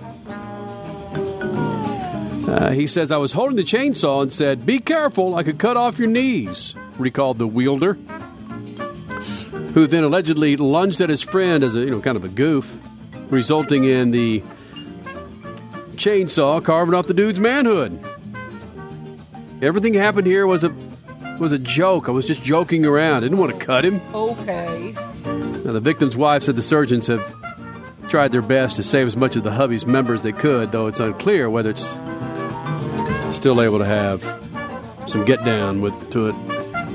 F: He says, I was holding the chainsaw and said, be careful, I could cut off your knees, recalled the wielder, who then allegedly lunged at his friend as a kind of a goof, resulting in the chainsaw carving off the dude's manhood. Everything happened here was a joke. I was just joking around. I didn't want to cut him.
E: Okay.
F: Now, the victim's wife said the surgeons have tried their best to save as much of the hubby's members they could, though it's unclear whether it's still able to have some get down to it.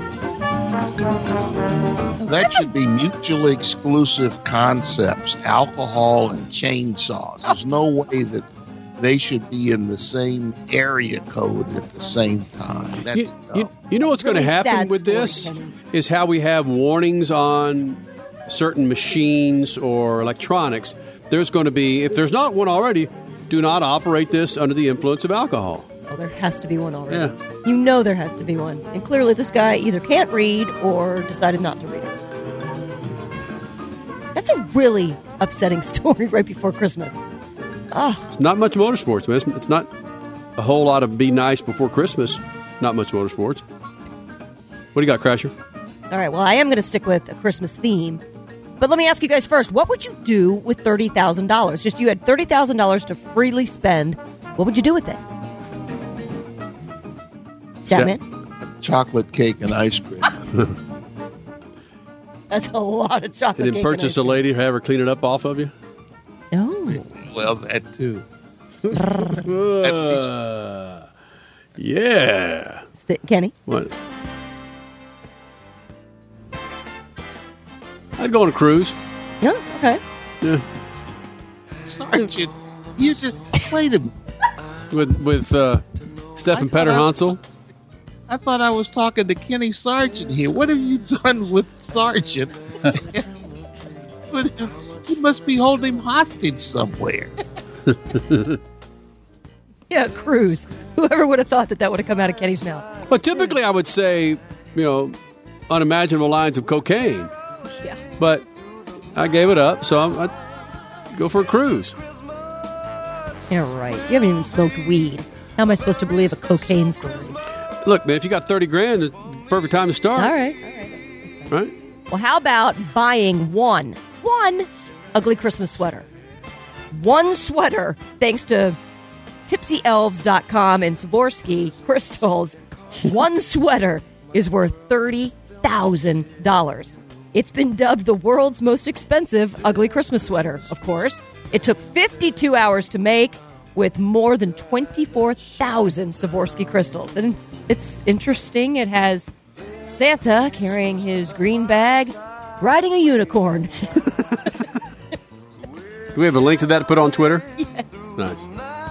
G: That should be mutually exclusive concepts, alcohol and chainsaws. There's no way that they should be in the same area code at the same time. That's
F: you know what's going to happen with this is how we have warnings on certain machines or electronics. There's going to be, if there's not one already, do not operate this under the influence of alcohol.
E: Well, there has to be one already.
F: Yeah.
E: You know there has to be one. And clearly this guy either can't read or decided not to read it. That's a really upsetting story right before Christmas. Oh.
F: It's not much motorsports, man. It's not a whole lot of be nice before Christmas. Not much motorsports. What do you got, Crasher?
E: All right, well, I am going to stick with a Christmas theme. But let me ask you guys first, what would you do with $30,000? Just you had $30,000 to freely spend. What would you do with it? Statman?
G: Chocolate cake and ice cream.
E: That's a lot of chocolate
F: and then
E: cake.
F: Purchase a lady, have her clean it up off of you?
E: No.
G: Well, that too.
F: Yeah.
E: Kenny?
F: What? I'd go on a cruise.
E: Yeah, okay.
F: Yeah.
G: Sergeant, you just wait a minute.
F: With Stefan Petter Hansel.
G: I thought I was talking to Kenny Sargent here. What have you done with Sargent? You must be holding him hostage somewhere.
E: Yeah, Cruz. Whoever would have thought that would have come out of Kenny's mouth?
F: Well, typically I would say, unimaginable lines of cocaine.
E: Yeah.
F: But I gave it up, so I go for a Cruz.
E: Yeah, right. You haven't even smoked weed. How am I supposed to believe a cocaine story?
F: Look, man, if you got $30,000, it's the perfect time to start.
E: All right.
F: Right?
E: Well, how about buying one ugly Christmas sweater? One sweater, thanks to tipsyelves.com and Swarovski crystals. One sweater is worth $30,000. It's been dubbed the world's most expensive ugly Christmas sweater, of course. It took 52 hours to make with more than 24,000 Swarovski crystals. And it's interesting. It has Santa carrying his green bag, riding a unicorn.
F: Do we have a link to that to put on Twitter?
E: Yes.
F: Nice.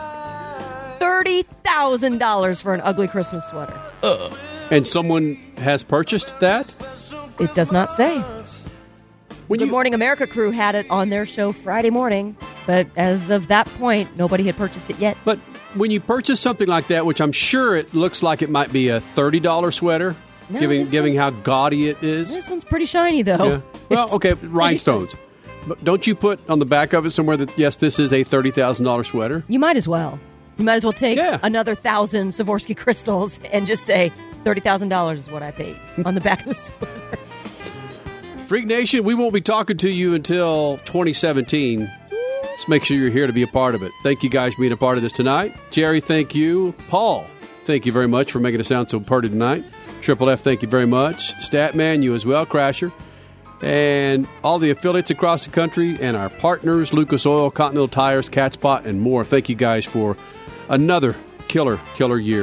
E: $30,000 for an ugly Christmas sweater.
F: And someone has purchased that?
E: It does not say. Good Morning America crew had it on their show Friday morning, but as of that point, nobody had purchased it yet.
F: But when you purchase something like that, which I'm sure it looks like it might be a $30 sweater, giving how gaudy it is.
E: This one's pretty shiny, though.
F: Yeah. Well, okay, rhinestones. But don't you put on the back of it somewhere that, yes, this is a $30,000 sweater?
E: You might as well. You might as well take another 1,000 Swarovski crystals and just say $30,000 is what I paid on the back of the sweater.
F: Freak Nation, we won't be talking to you until 2017. Just make sure you're here to be a part of it. Thank you guys for being a part of this tonight. Jerry, thank you. Paul, thank you very much for making it sound so pretty tonight. Triple F, thank you very much. Statman, you as well, Crasher. And all the affiliates across the country and our partners, Lucas Oil, Continental Tires, Cat Spot, and more. Thank you guys for another killer year.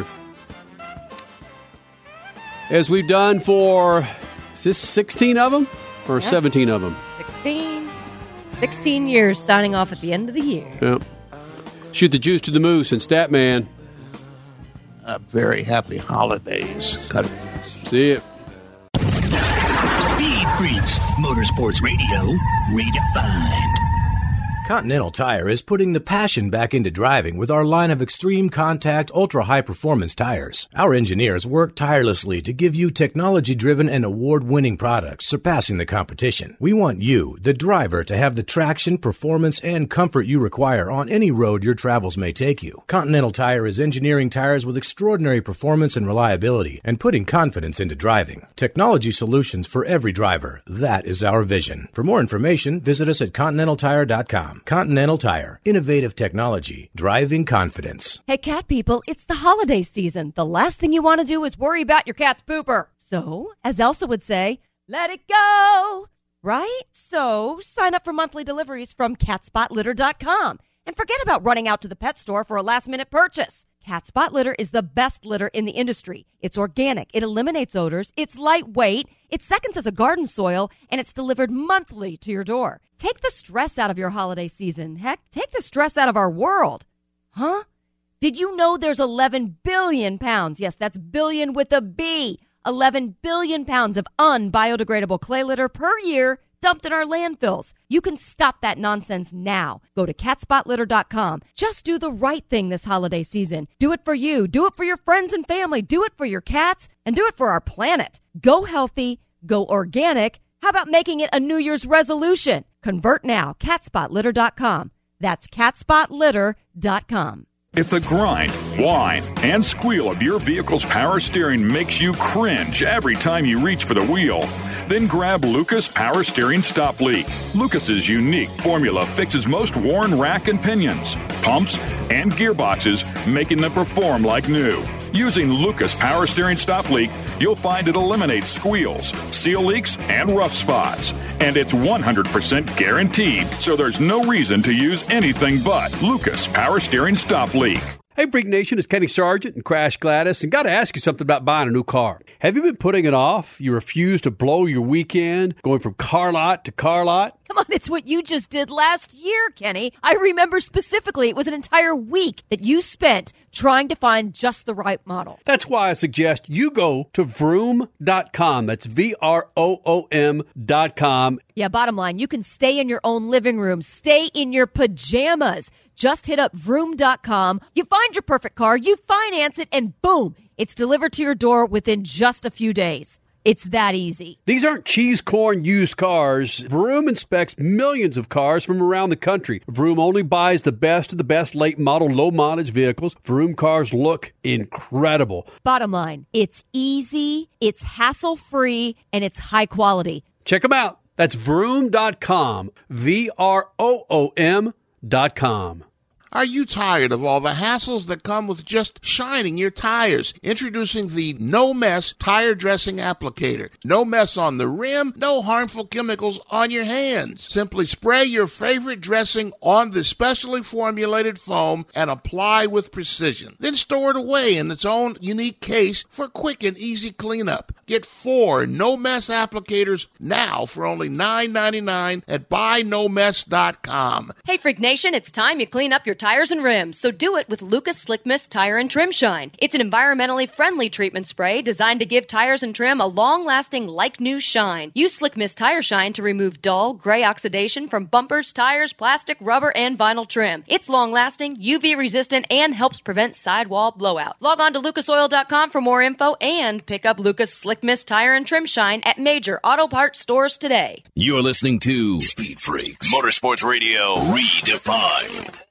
F: As we've done for, is this 16 of them or 17 of them?
E: 16 years signing off at the end of the year.
F: Yep. Shoot the juice to the moose and Statman.
G: Very happy holidays. Cut it.
F: See you.
A: Speed Freaks, Motorsports Radio, redefined.
D: Continental Tire is putting the passion back into driving with our line of extreme contact, ultra-high performance tires. Our engineers work tirelessly to give you technology-driven and award-winning products, surpassing the competition. We want you, the driver, to have the traction, performance, and comfort you require on any road your travels may take you. Continental Tire is engineering tires with extraordinary performance and reliability and putting confidence into driving. Technology solutions for every driver. That is our vision. For more information, visit us at ContinentalTire.com. Continental Tire. Innovative technology. Driving confidence.
E: Hey, cat people, it's the holiday season. The last thing you want to do is worry about your cat's pooper. So, as Elsa would say, let it go. Right? So, sign up for monthly deliveries from CatSpotLitter.com. And forget about running out to the pet store for a last-minute purchase. Cat Spot Litter is the best litter in the industry. It's organic, it eliminates odors, it's lightweight, it's seconds as a garden soil, and it's delivered monthly to your door. Take the stress out of your holiday season. Heck, take the stress out of our world. Huh? Did you know there's 11 billion pounds, yes, that's billion with a B, 11 billion pounds of unbiodegradable clay litter per year dumped in our landfills? You can stop that nonsense now. Go to CatSpotLitter.com. Just do the right thing this holiday season. Do it for you. Do it for your friends and family. Do it for your cats. And do it for our planet. Go healthy. Go organic. How about making it a New Year's resolution? Convert now. CatSpotLitter.com. That's CatSpotLitter.com.
N: If the grind, whine, and squeal of your vehicle's power steering makes you cringe every time you reach for the wheel, then grab Lucas Power Steering Stop Leak. Lucas's unique formula fixes most worn rack and pinions, pumps, and gearboxes, making them perform like new. Using Lucas Power Steering Stop Leak, you'll find it eliminates squeals, seal leaks, and rough spots. And it's 100% guaranteed, so there's no reason to use anything but Lucas Power Steering Stop Leak.
F: Hey, Freak Nation, it's Kenny Sargent and Crash Gladys, and got to ask you something about buying a new car. Have you been putting it off? You refuse to blow your weekend, going from car lot to car lot?
E: Come on, it's what you just did last year, Kenny. I remember specifically it was an entire week that you spent trying to find just the right model.
F: That's why I suggest you go to Vroom.com. That's VROOM.com.
E: Yeah, bottom line, you can stay in your own living room, stay in your pajamas. Just hit up Vroom.com. You find your perfect car, you finance it, and boom, it's delivered to your door within just a few days. It's that easy.
F: These aren't cheese corn used cars. Vroom inspects millions of cars from around the country. Vroom only buys the best of the best late model, low mileage vehicles. Vroom cars look incredible.
E: Bottom line, it's easy, it's hassle-free, and it's high quality.
F: Check them out. That's Vroom.com. VROOM.com.
G: Are you tired of all the hassles that come with just shining your tires? Introducing the No Mess Tire Dressing Applicator. No mess on the rim, no harmful chemicals on your hands. Simply spray your favorite dressing on the specially formulated foam and apply with precision. Then store it away in its own unique case for quick and easy cleanup. Get 4 No Mess applicators now for only $9.99 at BuyNoMess.com.
O: Hey, Freak Nation, it's time you clean up your tires and rims, so do it with Lucas Slick Mist Tire and Trim Shine. It's an environmentally friendly treatment spray designed to give tires and trim a long-lasting, like-new shine. Use Slick Mist Tire Shine to remove dull, gray oxidation from bumpers, tires, plastic, rubber, and vinyl trim. It's long-lasting, UV-resistant, and helps prevent sidewall blowout. Log on to lucasoil.com for more info and pick up Lucas Slick Mist Tire and Trim Shine at major auto parts stores today.
A: You're listening to Speed Freaks, Motorsports Radio Redefined.